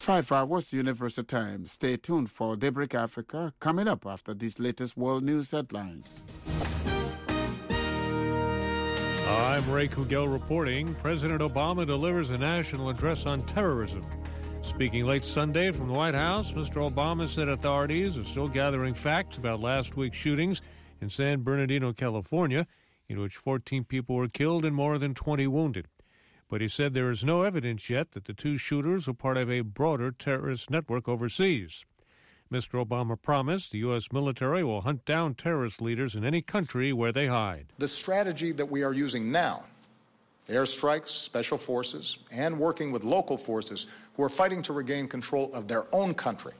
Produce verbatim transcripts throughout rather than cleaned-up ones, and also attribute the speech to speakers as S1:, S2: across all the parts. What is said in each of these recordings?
S1: Five hours Universal Time. Stay tuned for Daybreak Africa coming up after these latest world news headlines.
S2: I'm Ray Kugel reporting. President Obama delivers a national address on terrorism. Speaking late Sunday from the White House, Mister Obama said authorities are still gathering facts about last week's shootings in San Bernardino, California, in which fourteen people were killed and more than twenty wounded. But he said there is no evidence yet that the two shooters were part of a broader terrorist network overseas. Mister Obama promised the U S military will hunt down terrorist leaders in any country where they hide.
S3: The strategy that we are using now, airstrikes, special forces, and working with local forces who are fighting to regain control of their own country,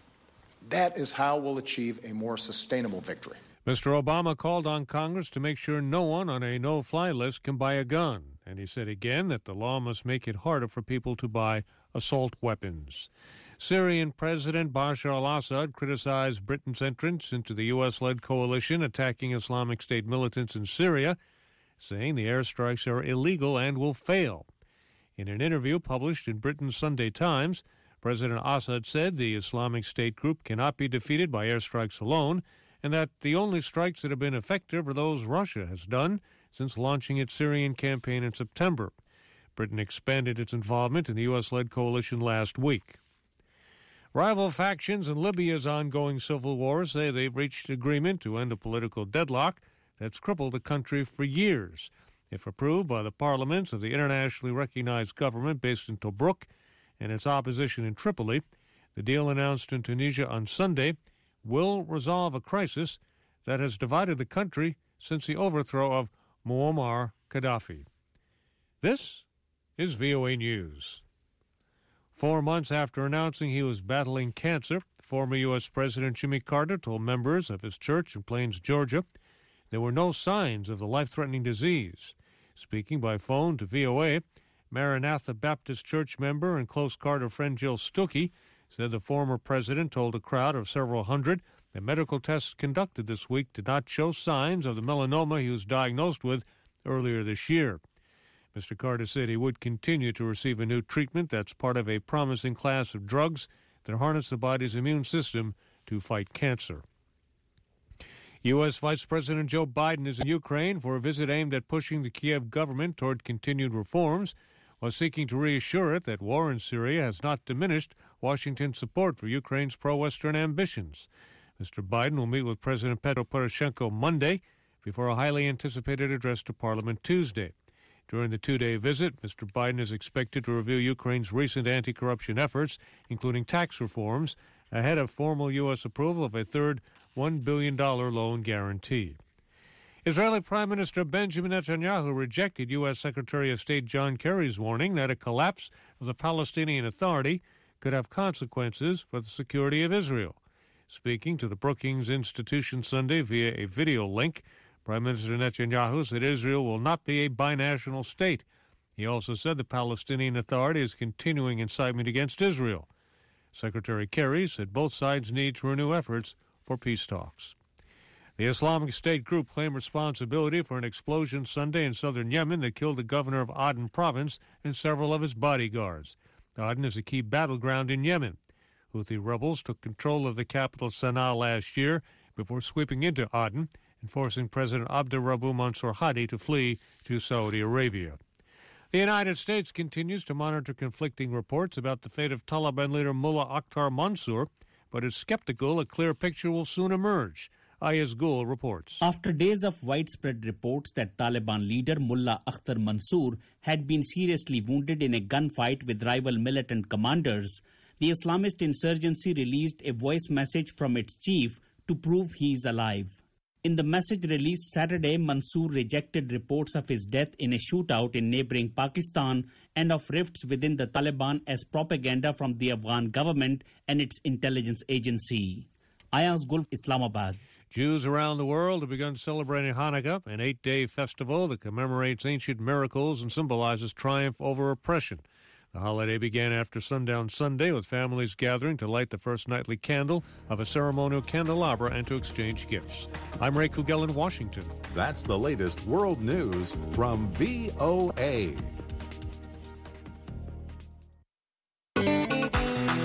S3: that is how we'll achieve a more sustainable victory.
S2: Mister Obama called on Congress to make sure no one on a no-fly list can buy a gun. And he said again that the law must make it harder for people to buy assault weapons. Syrian President Bashar al-Assad criticized Britain's entrance into the U S-led coalition attacking Islamic State militants in Syria, saying the airstrikes are illegal and will fail. In an interview published in Britain's Sunday Times, President Assad said the Islamic State group cannot be defeated by airstrikes alone, and that the only strikes that have been effective are those Russia has done since launching its Syrian campaign in September. Britain expanded its involvement in the U S-led coalition last week. Rival factions in Libya's ongoing civil war say they've reached agreement to end a political deadlock that's crippled the country for years. If approved by the parliaments of the internationally recognized government based in Tobruk and its opposition in Tripoli, the deal announced in Tunisia on Sunday will resolve a crisis that has divided the country since the overthrow of Muammar Gaddafi. This is V O A News. Four months after announcing he was battling cancer, former U S President Jimmy Carter told members of his church in Plains, Georgia, there were no signs of the life-threatening disease. Speaking by phone to V O A, Maranatha Baptist Church member and close Carter friend Jill Stuckey said the former president told a crowd of several hundred that medical tests conducted this week did not show signs of the melanoma he was diagnosed with earlier this year. Mister Carter said he would continue to receive a new treatment that's part of a promising class of drugs that harness the body's immune system to fight cancer. U S. Vice President Joe Biden is in Ukraine for a visit aimed at pushing the Kiev government toward continued reforms, while seeking to reassure it that war in Syria has not diminished Washington's support for Ukraine's pro-Western ambitions. Mister Biden will meet with President Petro Poroshenko Monday before a highly anticipated address to Parliament Tuesday. During the two-day visit, Mister Biden is expected to review Ukraine's recent anti-corruption efforts, including tax reforms, ahead of formal U S approval of a third one billion dollars loan guarantee. Israeli Prime Minister Benjamin Netanyahu rejected U S. Secretary of State John Kerry's warning that a collapse of the Palestinian Authority could have consequences for the security of Israel. Speaking to the Brookings Institution Sunday via a video link, Prime Minister Netanyahu said Israel will not be a binational state. He also said the Palestinian Authority is continuing incitement against Israel. Secretary Kerry said both sides need to renew efforts for peace talks. The Islamic State group claimed responsibility for an explosion Sunday in southern Yemen that killed the governor of Aden province and several of his bodyguards. Aden is a key battleground in Yemen. Houthi rebels took control of the capital Sana'a last year before sweeping into Aden and forcing President Abdurrahman Mansour Hadi to flee to Saudi Arabia. The United States continues to monitor conflicting reports about the fate of Taliban leader Mullah Akhtar Mansour, but is skeptical a clear picture will soon emerge. Ayaz Gul reports.
S4: After days of widespread reports that Taliban leader Mullah Akhtar Mansour had been seriously wounded in a gunfight with rival militant commanders, the Islamist insurgency released a voice message from its chief to prove he is alive. In the message released Saturday, Mansour rejected reports of his death in a shootout in neighboring Pakistan and of rifts within the Taliban as propaganda from the Afghan government and its intelligence agency. Ayaz Gul, Islamabad.
S2: Jews around the world have begun celebrating Hanukkah, an eight-day festival that commemorates ancient miracles and symbolizes triumph over oppression. The holiday began after sundown Sunday with families gathering to light the first nightly candle of a ceremonial candelabra and to exchange gifts. I'm Ray Kugel in Washington.
S5: That's the latest world news from V O A.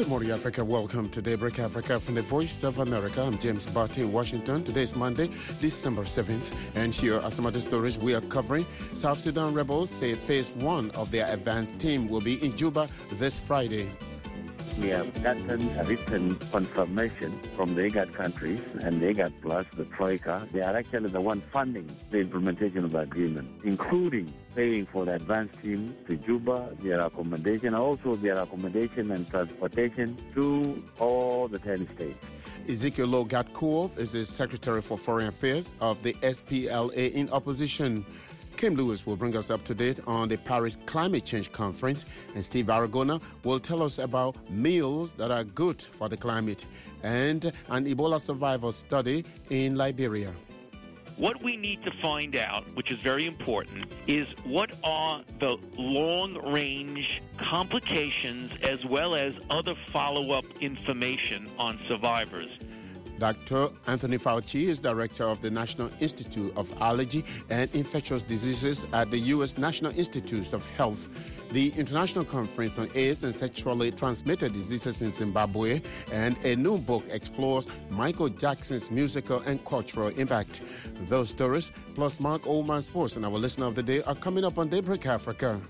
S1: Good morning, Africa. Welcome to Daybreak Africa from the Voice of America. I'm James Barty in Washington. Today is Monday, December seventh. And here are some of the stories we are covering. South Sudan rebels say phase one of their advanced team will be in Juba this Friday.
S6: We have gotten a written confirmation from the IGAD countries and the IGAD Plus, the Troika. They are actually the one funding the implementation of the agreement, including paying for the advanced team to Juba, their accommodation, also their accommodation and transportation to all the ten states.
S1: Ezekiel Logat-Kuov is the Secretary for Foreign Affairs of the S P L A in opposition. Kim Lewis will bring us up to date on the Paris Climate Change Conference, and Steve Aragona will tell us about meals that are good for the climate and an Ebola survival study in Liberia.
S7: What we need to find out, which is very important, is what are the long-range complications as well as other follow-up information on survivors.
S1: Doctor Anthony Fauci is director of the National Institute of Allergy and Infectious Diseases at the U S National Institutes of Health. The International Conference on AIDS and Sexually Transmitted Diseases in Zimbabwe, and a new book explores Michael Jackson's musical and cultural impact. Those stories, plus Mark Oldman Sports and our listener of the day, are coming up on Daybreak Africa.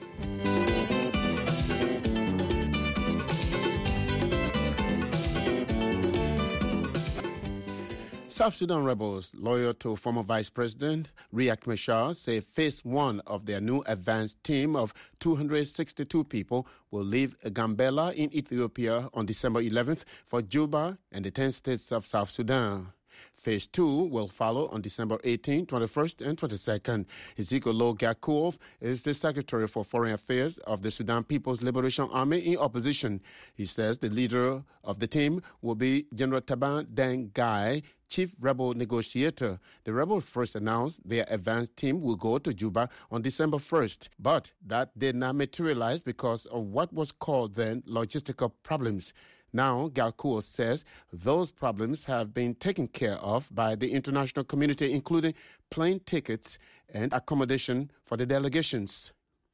S1: South Sudan rebels, loyal to former Vice President Riek Machar, say phase one of their new advanced team of two hundred sixty-two people will leave Gambela in Ethiopia on December eleventh for Juba and the ten states of South Sudan. Phase two will follow on December eighteenth, twenty-first, and twenty-second. Ezekiel Logat-Kuov is the Secretary for Foreign Affairs of the Sudan People's Liberation Army in opposition. He says the leader of the team will be General Taban Deng Gai, chief rebel negotiator. The rebels first announced their advanced team will go to Juba on December first, but that did not materialize because of what was called then logistical problems. Now, Gal-Kuo says those problems have been taken care of by the international community, including plane tickets and accommodation for the delegations.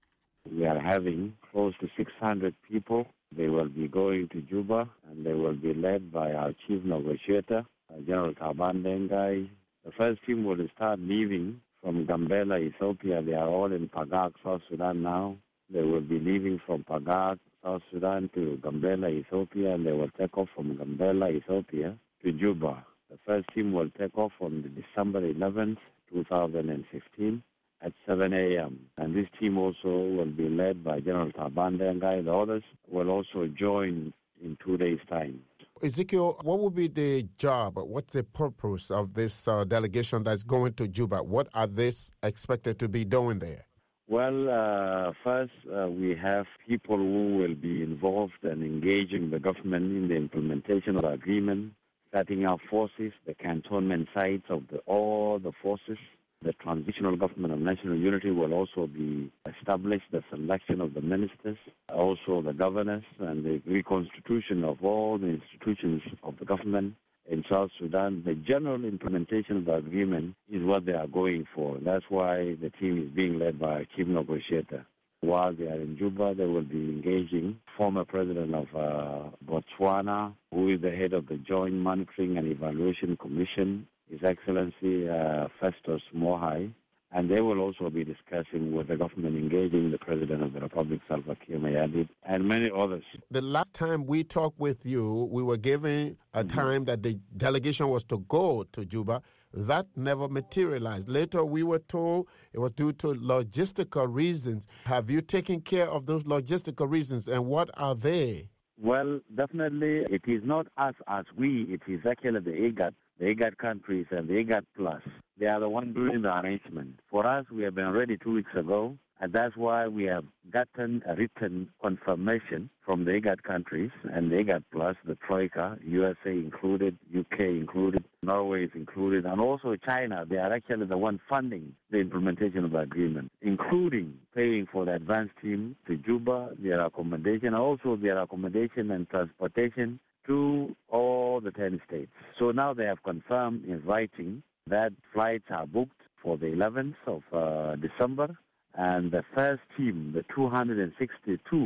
S6: We are having close to six hundred people. They will be going to Juba, and they will be led by our chief negotiator, General Taban Deng Gai. The first team will start leaving from Gambela, Ethiopia. They are all in Pagak, South Sudan now. They will be leaving from Pagak, South Sudan to Gambela, Ethiopia, and they will take off from Gambela, Ethiopia to Juba. The first team will take off on December eleventh, twenty fifteen at seven a.m. And this team also will be led by General Taban Deng Gai. The others will also join in two days' time.
S1: Ezekiel, what will be the job? What's the purpose of this uh, delegation that's going to Juba? What are they expected to be doing there?
S6: Well, uh, first, uh, we have people who will be involved and engaging the government in the implementation of the agreement, setting up forces, the cantonment sites of the, all the forces. The Transitional Government of National Unity will also be established, the selection of the ministers, also the governors, and the reconstitution of all the institutions of the government in South Sudan. The general implementation of the agreement is what they are going for. That's why the team is being led by our chief negotiator. While they are in Juba, they will be engaging former president of uh, Botswana, who is the head of the Joint Monitoring and Evaluation Commission, His Excellency uh, Festus Mohai, and they will also be discussing with the government, engaging the President of the Republic, Salva Kiir Mayardit, and many others.
S1: The last time we talked with you, we were given a mm-hmm. time that the delegation was to go to Juba. That never materialized. Later, we were told it was due to logistical reasons. Have you taken care of those logistical reasons, and what are they?
S6: Well, definitely, it is not us as we. It is actually the IGAD, the IGAD countries, and the IGAD Plus. They are the ones doing the arrangement. For us, we have been ready two weeks ago, and that's why we have gotten a written confirmation from the IGAD countries and the IGAD Plus, the Troika, U S A included, U K included, Norway is included, and also China. They are actually the one funding the implementation of the agreement, including paying for the advanced team to Juba, their accommodation, also their accommodation and transportation to all the ten states. So now they have confirmed in writing that flights are booked for the eleventh of uh, December, and the first team, the two hundred sixty-two,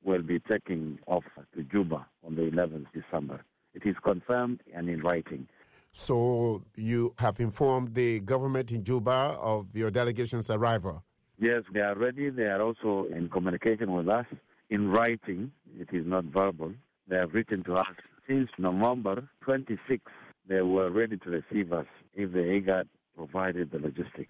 S6: will be taking off to Juba on the eleventh of December. It is confirmed and in writing.
S1: So you have informed the government in Juba of your delegation's arrival?
S6: Yes, they are ready. They are also in communication with us in writing. It is not verbal. They have written to us since November twenty-sixth. They were ready to receive us if the IGAD provided the logistics.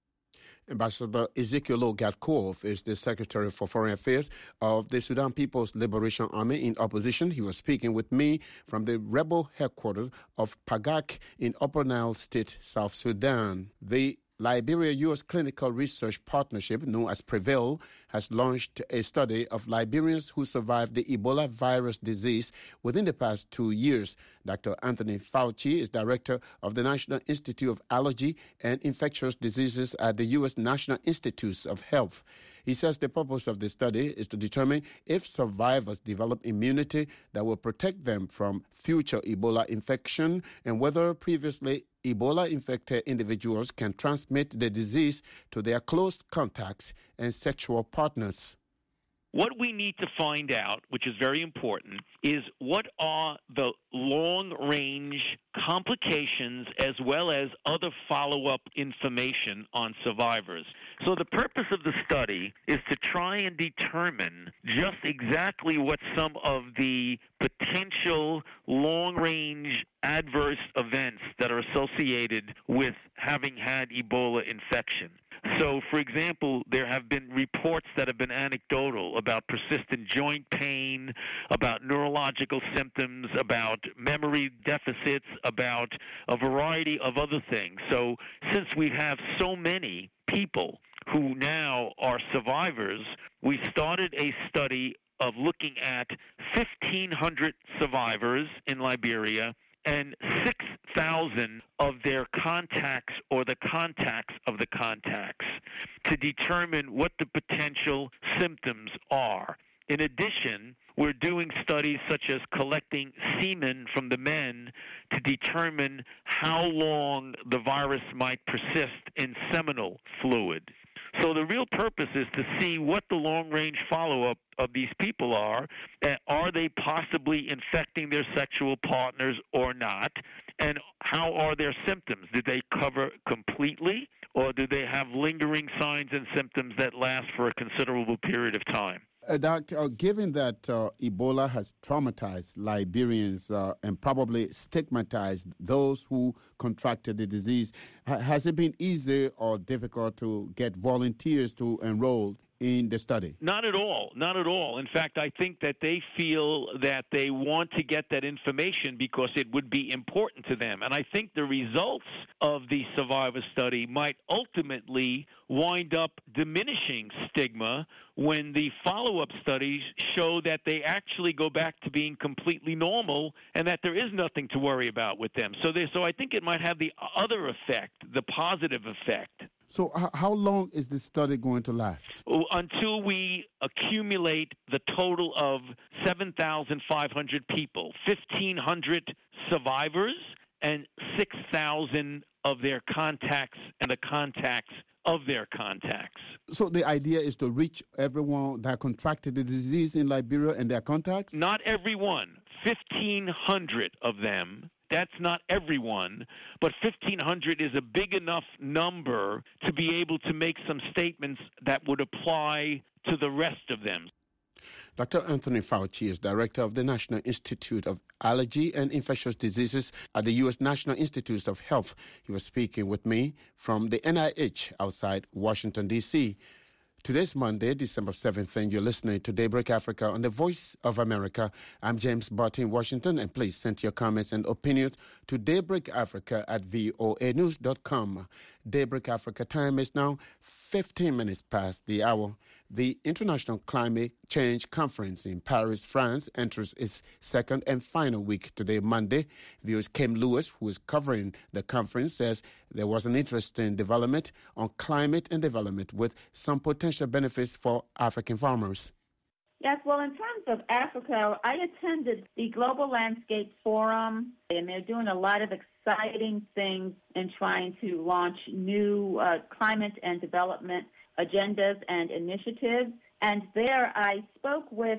S1: Ambassador Ezekiel Gatkoff is the Secretary for Foreign Affairs of the Sudan People's Liberation Army in opposition. He was speaking with me from the rebel headquarters of Pagak in Upper Nile State, South Sudan. The Liberia-U S Clinical Research Partnership, known as PREVAIL, has launched a study of Liberians who survived the Ebola virus disease within the past two years. Doctor Anthony Fauci is director of the National Institute of Allergy and Infectious Diseases at the U S National Institutes of Health. He says the purpose of the study is to determine if survivors develop immunity that will protect them from future Ebola infection and whether previously Ebola-infected individuals can transmit the disease to their close contacts and sexual partners.
S7: What we need to find out, which is very important, is what are the long-range complications as well as other follow-up information on survivors. So the purpose of the study is to try and determine just exactly what some of the potential long-range adverse events that are associated with having had Ebola infection. So, for example, there have been reports that have been anecdotal about persistent joint pain, about neurological symptoms, about memory deficits, about a variety of other things. So, since we have so many people who now are survivors, we started a study of looking at fifteen hundred survivors in Liberia and six thousand of their contacts or the contacts of the contacts to determine what the potential symptoms are. In addition, we're doing studies such as collecting semen from the men to determine how long the virus might persist in seminal fluid. So the real purpose is to see what the long-range follow-up of these people are. Uh, are they possibly infecting their sexual partners or not? And how are their symptoms? Did they cover completely, or do they have lingering signs and symptoms that last for a considerable period of time?
S1: Uh, Doctor, uh, given that uh, Ebola has traumatized Liberians uh, and probably stigmatized those who contracted the disease, ha- has it been easy or difficult to get volunteers to enroll in the study?
S7: Not at all. Not at all. In fact, I think that they feel that they want to get that information because it would be important to them. And I think the results of the survivor study might ultimately wind up diminishing stigma when the follow-up studies show that they actually go back to being completely normal and that there is nothing to worry about with them. So, so I think it might have the other effect, the positive effect.
S1: So h- how long is this study going to last?
S7: Until we accumulate the total of seven thousand five hundred people, fifteen hundred survivors, and six thousand of their contacts and the contacts of their contacts.
S1: So the idea is to reach everyone that contracted the disease in Liberia and their contacts?
S7: Not everyone. fifteen hundred of them. That's not everyone, but fifteen hundred is a big enough number to be able to make some statements that would apply to the rest of them.
S1: Doctor Anthony Fauci is director of the National Institute of Allergy and Infectious Diseases at the U S National Institutes of Health. He was speaking with me from the N I H outside Washington, D C Today's Monday, December seventh, and you're listening to Daybreak Africa on the Voice of America. I'm James Barty in Washington, and please send your comments and opinions to daybreakafrica at voa news dot com. Daybreak Africa time is now fifteen minutes past the hour. The International Climate Change Conference in Paris, France, enters its second and final week today, Monday. V O's Kim Lewis, who is covering the conference, says there was an interesting development on climate and development with some potential benefits for African farmers.
S8: Yes, well, in terms of Africa, I attended the Global Landscape Forum, and they're doing a lot of exciting things in trying to launch new uh, climate and development agendas and initiatives. And there I spoke with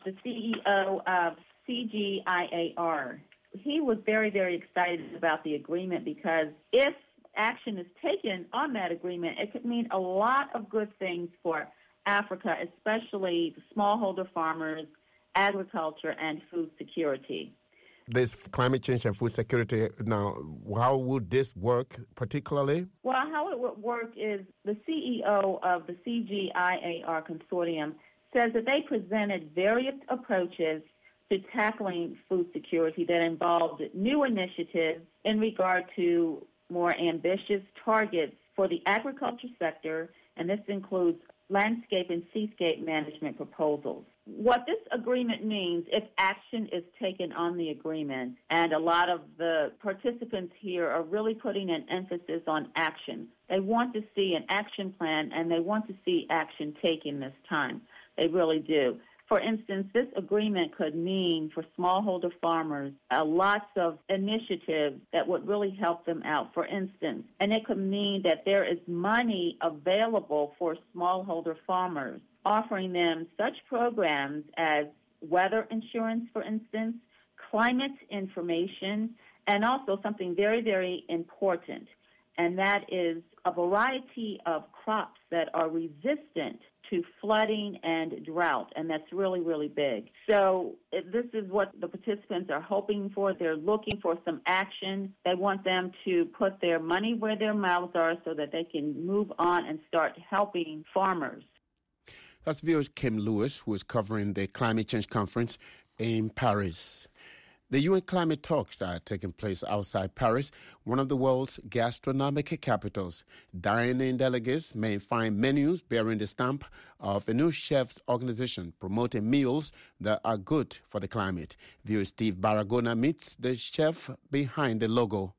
S8: the C E O of C G I A R. He was very, very excited about the agreement because if action is taken on that agreement, it could mean a lot of good things for Africa, especially smallholder farmers, agriculture, and food security.
S1: This climate change and food security, now, how would this work particularly?
S8: Well, how it would work is the C E O of the C G I A R consortium says that they presented various approaches to tackling food security that involved new initiatives in regard to more ambitious targets for the agriculture sector, and this includes landscape and seascape management proposals. What this agreement means, if action is taken on the agreement, and a lot of the participants here are really putting an emphasis on action. They want to see an action plan, and they want to see action taken this time. They really do. For instance, this agreement could mean for smallholder farmers uh, lots of initiatives that would really help them out, for instance. And it could mean that there is money available for smallholder farmers, offering them such programs as weather insurance, for instance, climate information, and also something very, very important, and that is a variety of crops that are resistant to flooding and drought, and that's really, really big. So this is what the participants are hoping for. They're looking for some action. They want them to put their money where their mouths are so that they can move on and start helping farmers.
S1: That's V O's Kim Lewis, who is covering the climate change conference in Paris. The U N climate talks are taking place outside Paris, one of the world's gastronomic capitals. Dining delegates may find menus bearing the stamp of a new chef's organization promoting meals that are good for the climate. V O's Steve Baragona meets the chef behind the logo.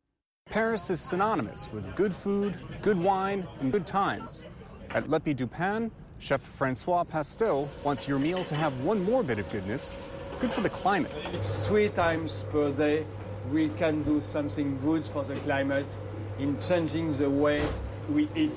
S9: Paris is synonymous with good food, good wine, and good times. At Le Pays du Pain, Chef Francois Pastel wants your meal to have one more bit of goodness. Good for the climate.
S10: Three times per day, we can do something good for the climate in changing the way we eat.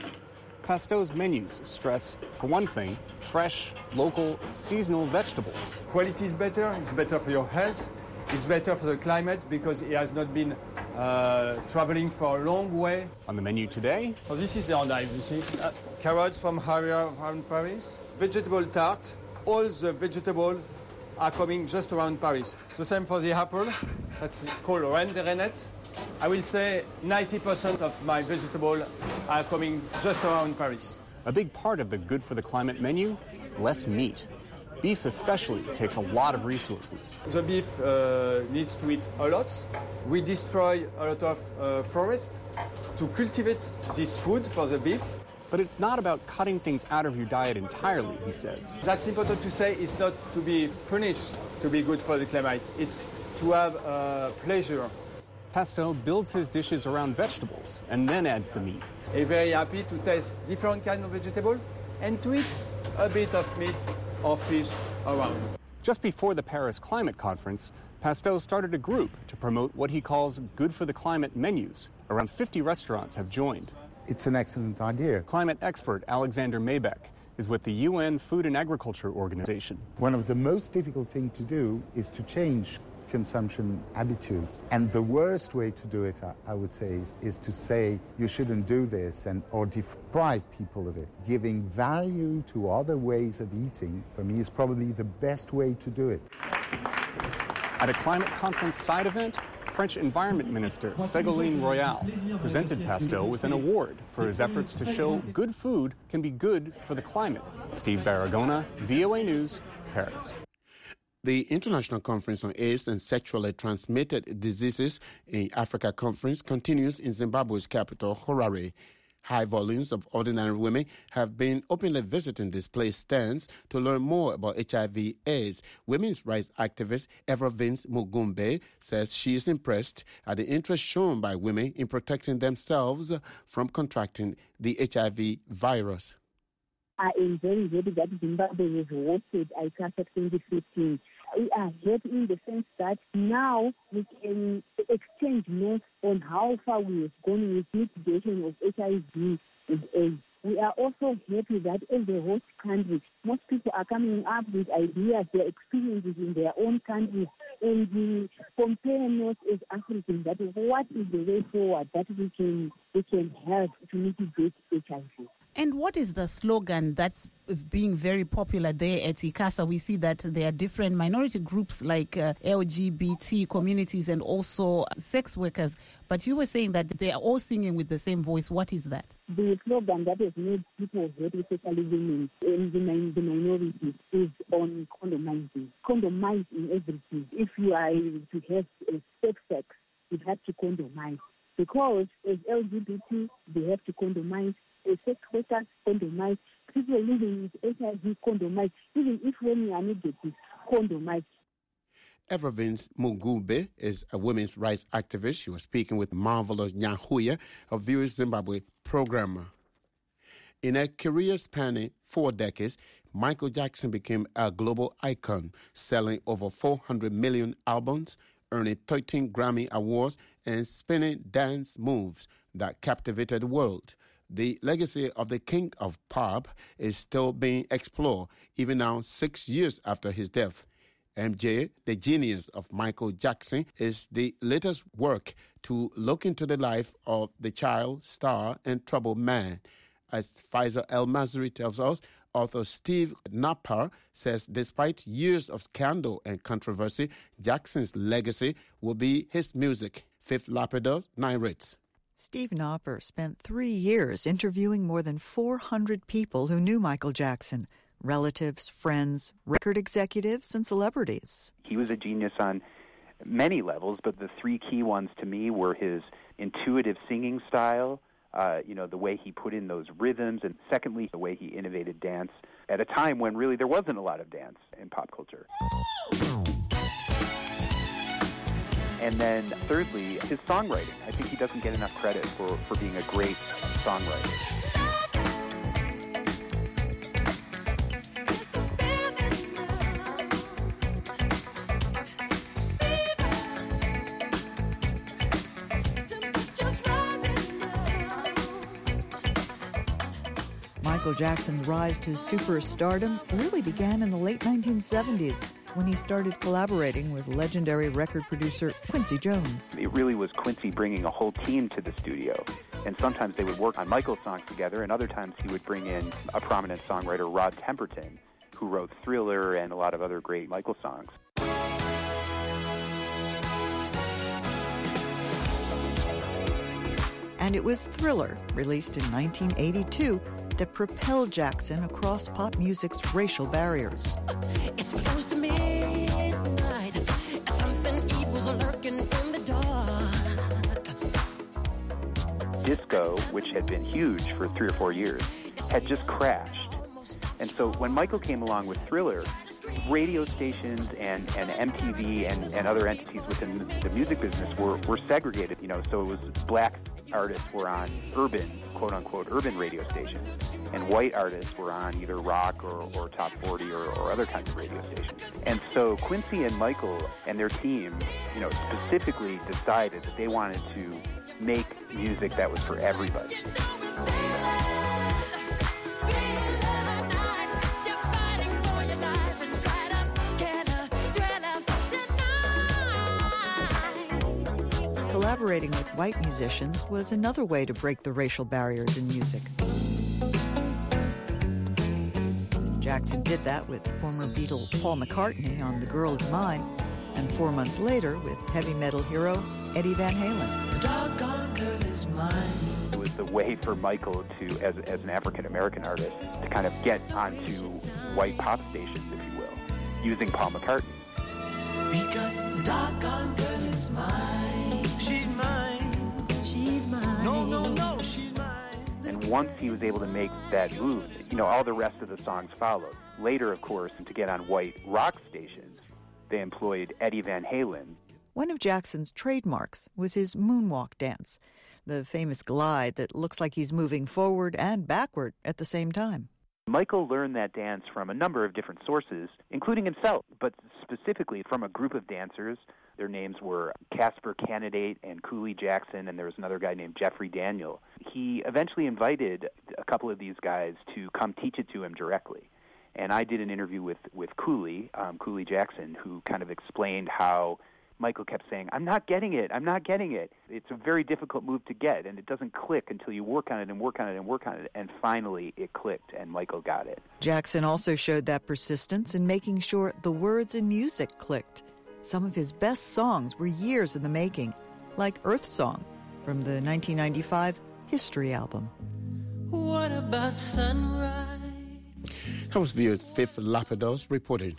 S9: Pastel's menus stress, for one thing, fresh, local, seasonal vegetables.
S10: Quality is better, it's better for your health, it's better for the climate because it has not been uh, traveling for a long way.
S9: On the menu today?
S10: So this is the endive, you see. Uh, carrots from area around Paris, vegetable tart, all the vegetables are coming just around Paris. The same for the apple, that's called Reine des Rainettes. I will say ninety percent of my vegetables are coming just around Paris.
S9: A big part of the Good for the Climate menu, less meat. Beef especially takes a lot of resources.
S10: The beef uh, needs to eat a lot. We destroy a lot of uh, forest to cultivate this food for the beef.
S9: But it's not about cutting things out of your diet entirely, he says.
S10: That's important to say. It's not to be punished to be good for the climate. It's to have uh, pleasure.
S9: Pastel builds his dishes around vegetables and then adds the meat.
S10: I'm very happy to taste different kinds of vegetable and to eat a bit of meat or fish around.
S9: Just before the Paris Climate Conference, Pastel started a group to promote what he calls Good for the Climate menus. Around fifty restaurants have joined.
S11: It's an excellent idea.
S9: Climate expert Alexander Maybeck is with the U N Food and Agriculture Organization.
S11: One of the most difficult things to do is to change consumption attitudes. And the worst way to do it, I would say, is, is to say you shouldn't do this and or deprive people of it. Giving value to other ways of eating, for me, is probably the best way to do it.
S9: At a climate conference side event, French Environment Minister Ségolène Royal presented Pastel with an award for his efforts to show good food can be good for the climate. Steve Baragona, V O A News, Paris.
S1: The International Conference on AIDS and Sexually Transmitted Diseases in Africa conference continues in Zimbabwe's capital, Harare. High volumes of ordinary women have been openly visiting display stands to learn more about H I V AIDS. Women's rights activist Evra Vince Mugumbe says she is impressed at the interest shown by women in protecting themselves from contracting the H I V virus.
S12: I am very happy that Zimbabwe was hosted I C A S twenty fifteen. We are happy in the sense that now we can exchange notes on how far we have gone with mitigation of H I V and AIDS. we are also happy that as a host country, most people are coming up with ideas, their experiences in their own countries, and we compare notes as Africans that what is the way forward that we can we can help to mitigate H I V.
S13: And what is the slogan that's being very popular there at ICASA? We see that there are different minority groups like uh, L G B T communities and also sex workers. But you were saying that they are all singing with the same voice. What is that?
S12: The slogan that has made people very, especially women and the, min- the minorities, is on condomizing. Condomize in everything. If you are to have a safe sex, you have to condomize. Because as L G B T, they have to condomize. A sex workers condomize. People living with H I V condomize. Even if when you are negative, condomize.
S1: Evervins Mugube is a women's rights activist. She was speaking with Marvelous Nyahuya of View Zimbabwe program. In a career spanning four decades, Michael Jackson became a global icon, selling over four hundred million albums, earning thirteen Grammy Awards, and spinning dance moves that captivated the world. The legacy of the King of Pop is still being explored, even now six years after his death. M J, The Genius of Michael Jackson, is the latest work to look into the life of the child star and troubled man. As Faisal El-Masri tells us, author Steve Napper says despite years of scandal and controversy, Jackson's legacy will be his music. Fifth Lapidus narrates.
S14: Steve Napper spent three years interviewing more than four hundred people who knew Michael Jackson, relatives, friends, record executives, and celebrities.
S15: He was a genius on many levels, but the three key ones to me were his intuitive singing style, uh, you know, the way he put in those rhythms, and secondly, the way he innovated dance at a time when really there wasn't a lot of dance in pop culture. And then thirdly, his songwriting. I think he doesn't get enough credit for, for being a great songwriter.
S14: Michael Jackson's rise to superstardom really began in the late nineteen seventies when he started collaborating with legendary record producer Quincy Jones.
S15: It really was Quincy bringing a whole team to the studio. And sometimes they would work on Michael's songs together, and other times he would bring in a prominent songwriter, Rod Temperton, who wrote Thriller and a lot of other great Michael songs.
S14: And it was Thriller, released in nineteen eighty-two, that propelled Jackson across pop music's racial barriers.
S16: It's close to midnight. Something evil's lurking in the dark.
S15: Disco, which had been huge for three or four years, had just crashed. And so when Michael came along with Thriller, radio stations and, and M T V and, and other entities within the music business were, were segregated. You know, so it was black artists were on urban, quote-unquote, urban radio stations, and white artists were on either rock or, or top forty or, or other kinds of radio stations. And so Quincy and Michael and their team, you know, specifically decided that they wanted to make music that was for everybody.
S14: Collaborating with white musicians was another way to break the racial barriers in music. Jackson did that with former Beatle Paul McCartney on The Girl Is Mine, and four months later with heavy metal hero Eddie Van Halen.
S16: The doggone girl is mine.
S15: It was the way for Michael to, as, as an African-American artist, to kind of get onto white pop stations, if you will, using Paul McCartney.
S16: Because the doggone girl is mine. She's mine. She's mine. No, no, no, she's mine.
S15: And once he was able to make that move, you know, all the rest of the songs followed. Later, of course, to get on white rock stations, they employed Eddie Van Halen.
S14: One of Jackson's trademarks was his moonwalk dance, the famous glide that looks like he's moving forward and backward at the same time.
S15: Michael learned that dance from a number of different sources, including himself, but specifically from a group of dancers. Their names were Casper Candidate and Cooley Jackson, and there was another guy named Jeffrey Daniel. He eventually invited a couple of these guys to come teach it to him directly. And I did an interview with, with Cooley, um, Cooley Jackson, who kind of explained how Michael kept saying, I'm not getting it, I'm not getting it. It's a very difficult move to get, and it doesn't click until you work on it and work on it and work on it. And finally, it clicked, and Michael got it.
S14: Jackson also showed that persistence in making sure the words and music clicked. Some of his best songs were years in the making, like Earth Song from the nineteen ninety-five History album.
S16: What about sunrise?
S1: That was V O's Fifth Lapidos reported.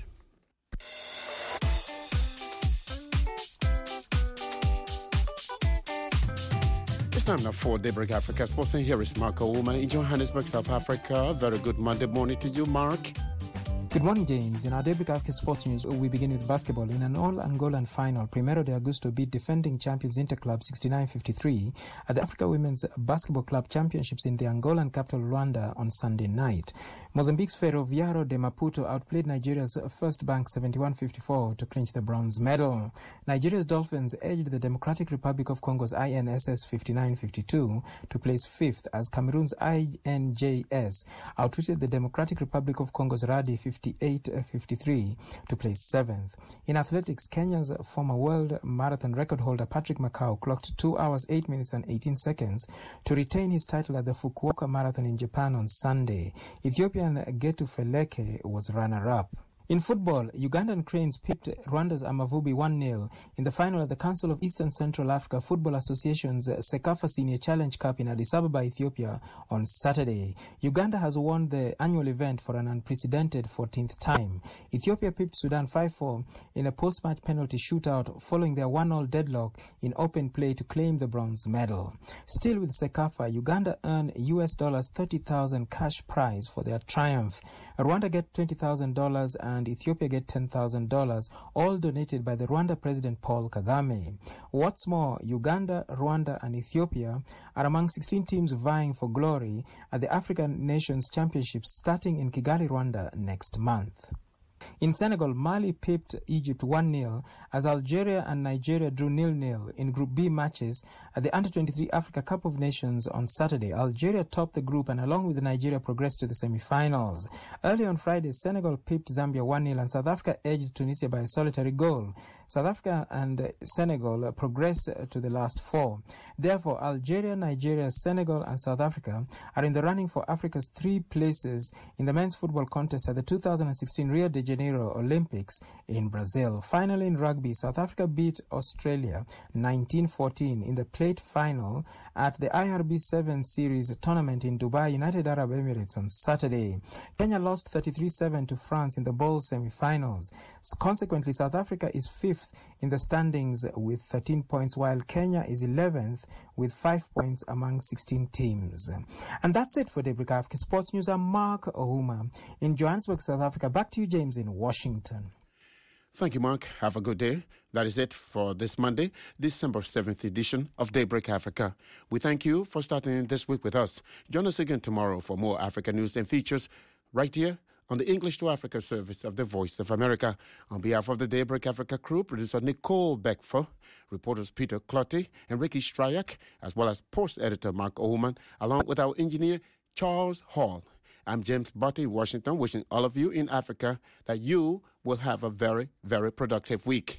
S1: It's time now for Daybreak Africa Sports, and here is Mark Ouma in Johannesburg, South Africa. Very good Monday morning to you, Mark.
S17: Good morning, James. In our Daybreak Africa Sports News, we begin with basketball. In an all-Angolan final, Primeiro de Agosto beat defending champions Interclub sixty-nine fifty-three at the Africa Women's Basketball Club Championships in the Angolan capital Luanda on Sunday night. Mozambique's Ferroviário de Maputo outplayed Nigeria's First Bank seventy-one fifty-four to clinch the bronze medal. Nigeria's Dolphins edged the Democratic Republic of Congo's I N S S fifty-nine fifty-two to place fifth, as Cameroon's I N J S outwitted the Democratic Republic of Congo's Radi fifty-eight fifty-three to place seventh. In athletics, Kenya's former world marathon record holder Patrick Macau clocked two hours, eight minutes and eighteen seconds to retain his title at the Fukuoka Marathon in Japan on Sunday. Ethiopian Getu Feleke was runner-up. In football, Ugandan Cranes pipped Rwanda's Amavubi one nil in the final of the Council of Eastern Central Africa Football Association's Sekafa Senior Challenge Cup in Addis Ababa, Ethiopia on Saturday. Uganda has won the annual event for an unprecedented fourteenth time. Ethiopia pipped Sudan five four in a post-match penalty shootout following their one all deadlock in open play to claim the bronze medal. Still with Sekafa, Uganda earned U S dollars thirty thousand cash prize for their triumph. Rwanda get twenty thousand dollars and and Ethiopia get ten thousand dollars, all donated by the Rwanda President Paul Kagame. What's more, Uganda, Rwanda and Ethiopia are among sixteen teams vying for glory at the African Nations Championships starting in Kigali, Rwanda next month. In Senegal, Mali pipped Egypt one nil as Algeria and Nigeria drew nil nil in Group B matches at the under twenty-three Africa Cup of Nations on Saturday. Algeria topped the group and along with Nigeria progressed to the semi-finals. Early on Friday, Senegal pipped Zambia one nil and South Africa edged Tunisia by a solitary goal. South Africa and Senegal progress to the last four. Therefore, Algeria, Nigeria, Senegal and South Africa are in the running for Africa's three places in the men's football contest at the two thousand sixteen Rio de Janeiro Olympics in Brazil. Finally, in rugby, South Africa beat Australia nineteen fourteen in the plate final at the I R B seven Series tournament in Dubai, United Arab Emirates on Saturday. Kenya lost thirty-three seven to France in the bowl semi-finals. Consequently, South Africa is fifth in the standings with thirteen points, while Kenya is eleventh with five points among sixteen teams. And that's it for Daybreak Africa Sports News. I'm Mark Ouma in Johannesburg, South Africa. Back to you, James, in Washington.
S1: Thank you, Mark. Have a good day. That is it for this Monday, December seventh edition of Daybreak Africa. We thank you for starting this week with us. Join us again tomorrow for more Africa news and features right here on the English to Africa service of the Voice of America. On behalf of the Daybreak Africa crew, producer Nicole Beckfor, reporters Peter Clotty and Ricky Stryak, as well as post editor Mark Oman, along with our engineer Charles Hall. I'm James Butty in Washington, wishing all of you in Africa that you will have a very, very productive week.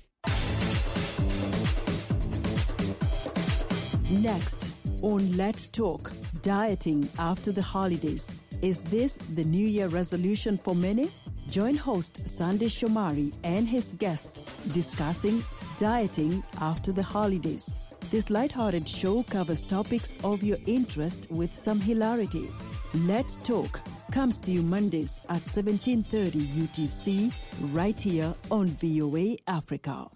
S18: Next on Let's Talk, dieting after the holidays. Is this the New Year resolution for many? Join host Sandy Shomari and his guests discussing dieting after the holidays. This lighthearted show covers topics of your interest with some hilarity. Let's Talk comes to you Mondays at seventeen thirty U T C, right here on V O A Africa.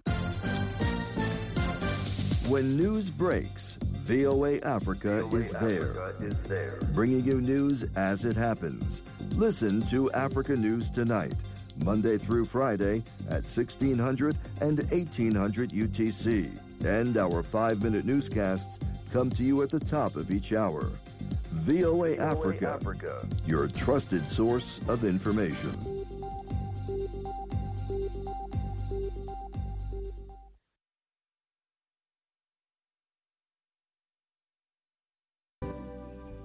S19: When news breaks, V O A Africa, V O A is, Africa there, is there, bringing you news as it happens. Listen to Africa News Tonight, Monday through Friday at sixteen hundred and eighteen hundred U T C. And our five-minute newscasts come to you at the top of each hour. V O A Africa, your trusted source of information.